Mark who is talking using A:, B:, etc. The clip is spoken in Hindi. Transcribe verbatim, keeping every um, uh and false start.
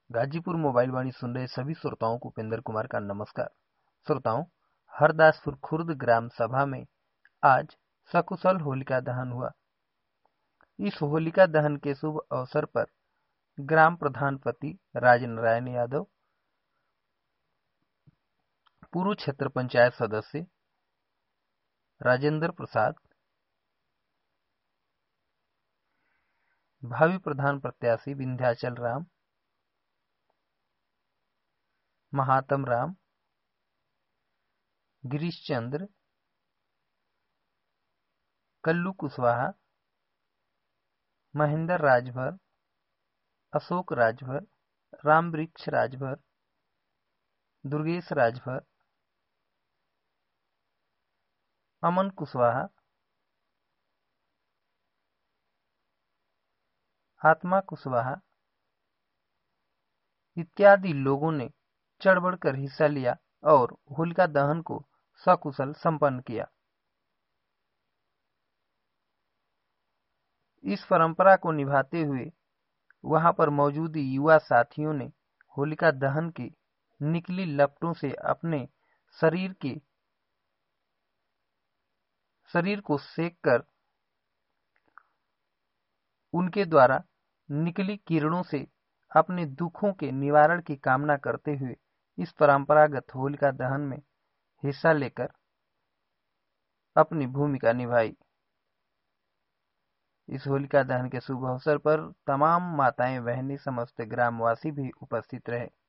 A: गाजीपुर मोबाइल वाणी सुन रहे सभी श्रोताओं को उपेंद्र कुमार का नमस्कार। श्रोताओं, हरदासपुर खुर्द ग्राम सभा में आज सकुशल होलिका दहन हुआ। इस होलिका दहन के शुभ अवसर पर ग्राम प्रधान पति राजनारायण यादव, पूर्व क्षेत्र पंचायत सदस्य राजेंद्र प्रसाद, भावी प्रधान प्रत्याशी विंध्याचल राम, महात्म राम, गिरीश चंद्र, कल्लू कुशवाहा, महेंद्र राजभर, अशोक राजभर, राम वृक्ष राजभर, दुर्गेश राजभर, अमन कुशवाहा, आत्मा कुशवाहा इत्यादि लोगों ने चढ़ बढ़कर हिस्सा लिया और होलिका दहन को सकुशल संपन्न किया। इस परंपरा को निभाते हुए वहां पर मौजूद युवा साथियों ने होलिका दहन की निकली लपटों से अपने शरीर के शरीर को सेक कर उनके द्वारा निकली किरणों से अपने दुखों के निवारण की कामना करते हुए इस परंपरागत होलिका दहन में हिस्सा लेकर अपनी भूमिका निभाई। इस होलिका दहन के शुभ अवसर पर तमाम माताएं बहनें समस्त ग्रामवासी भी उपस्थित रहे।